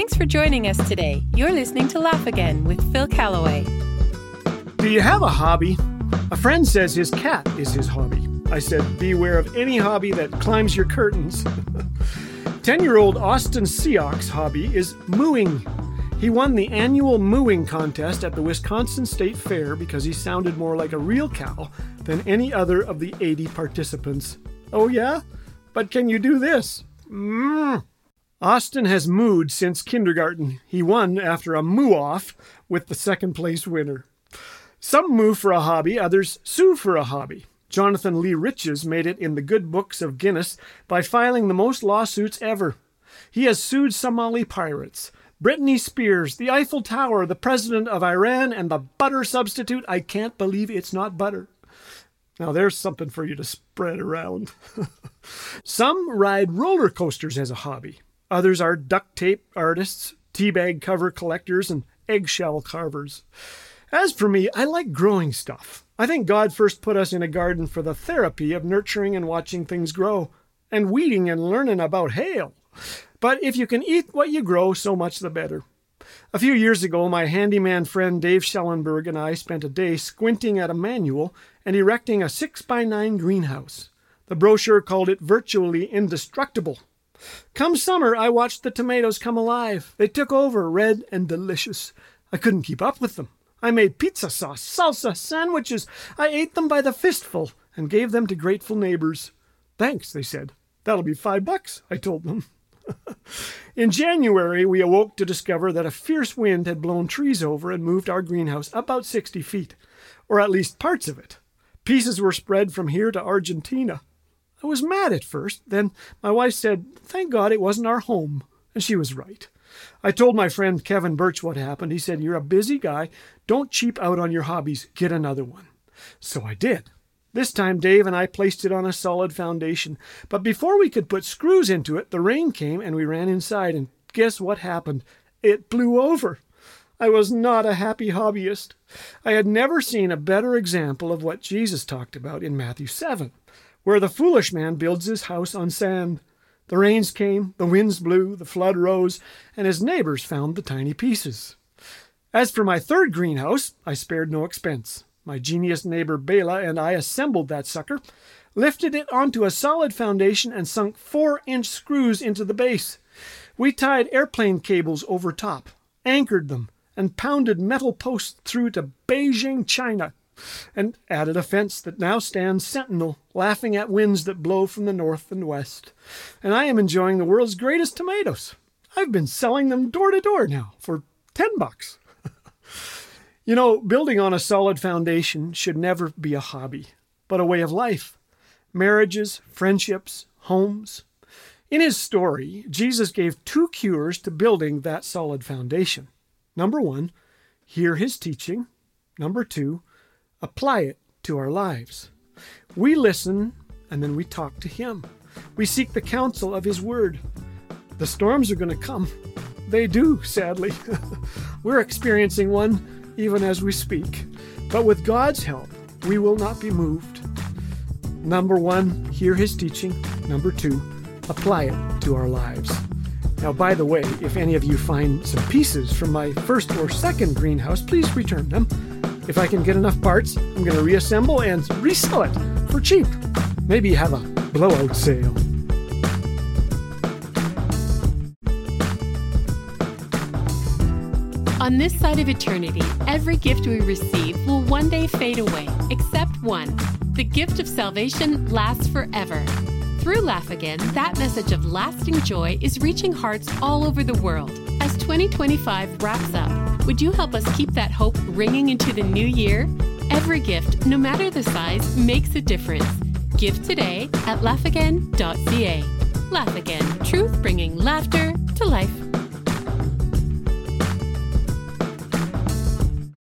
Thanks for joining us today. You're listening to Laugh Again with Phil Callaway. Do you have a hobby? A friend says his cat is his hobby. I said, beware of any hobby that climbs your curtains. 10-year-old Austin Seock's hobby is mooing. He won the annual mooing contest at the Wisconsin State Fair because he sounded more like a real cow than any other of the 80 participants. Oh yeah? But can you do this? Austin has mooed since kindergarten. He won after a moo-off with the second place winner. Some moo for a hobby, others sue for a hobby. Jonathan Lee Riches made it in the good books of Guinness by filing the most lawsuits ever. He has sued Somali pirates, Britney Spears, the Eiffel Tower, the president of Iran, and the butter substitute. I can't believe it's not butter. Now there's something for you to spread around. Some ride roller coasters as a hobby. Others are duct tape artists, teabag cover collectors, and eggshell carvers. As for me, I like growing stuff. I think God first put us in a garden for the therapy of nurturing and watching things grow, and weeding and learning about hail. But if you can eat what you grow, so much the better. A few years ago, my handyman friend Dave Schellenberg and I spent a day squinting at a manual and erecting a 6x9 greenhouse. The brochure called it virtually indestructible. Come summer, I watched the tomatoes come alive. They took over, red and delicious. I couldn't keep up with them. I made pizza sauce, salsa, sandwiches. I ate them by the fistful and gave them to grateful neighbors. Thanks, they said. That'll be $5, I told them. In January, we awoke to discover that a fierce wind had blown trees over and moved our greenhouse about 60 feet, or at least parts of it. Pieces were spread from here to Argentina. I was mad at first. Then my wife said, thank God it wasn't our home. And she was right. I told my friend Kevin Birch what happened. He said, you're a busy guy. Don't cheap out on your hobbies. Get another one. So I did. This time Dave and I placed it on a solid foundation. But before we could put screws into it, the rain came and we ran inside. And guess what happened? It blew over. I was not a happy hobbyist. I had never seen a better example of what Jesus talked about in Matthew 7, where the foolish man builds his house on sand. The rains came, the winds blew, the flood rose, and his neighbors found the tiny pieces. As for my third greenhouse, I spared no expense. My genius neighbor Bela and I assembled that sucker, lifted it onto a solid foundation, and sunk 4-inch screws into the base. We tied airplane cables over top, anchored them, and pounded metal posts through to Beijing, China, and added a fence that now stands sentinel, laughing at winds that blow from the north and west. And I am enjoying the world's greatest tomatoes. I've been selling them door to door now for $10. You know, building on a solid foundation should never be a hobby, but a way of life. Marriages, friendships, homes. In his story, Jesus gave 2 cures to building that solid foundation. Number 1, hear his teaching. Number 2, apply it to our lives. We listen, and then we talk to him. We seek the counsel of his word. The storms are going to come. They do, sadly. We're experiencing one even as we speak. But with God's help, we will not be moved. Number 1, hear his teaching. Number 2, apply it to our lives. Now, by the way, if any of you find some pieces from my first or second greenhouse, please return them. If I can get enough parts, I'm going to reassemble and resell it for cheap. Maybe have a blowout sale. On this side of eternity, every gift we receive will one day fade away, except one. The gift of salvation lasts forever. Through Laugh Again, that message of lasting joy is reaching hearts all over the world. As 2025 wraps up, would you help us keep that hope ringing into the new year? Every gift, no matter the size, makes a difference. Give today at laughagain.ca. Laugh Again, truth bringing laughter to life.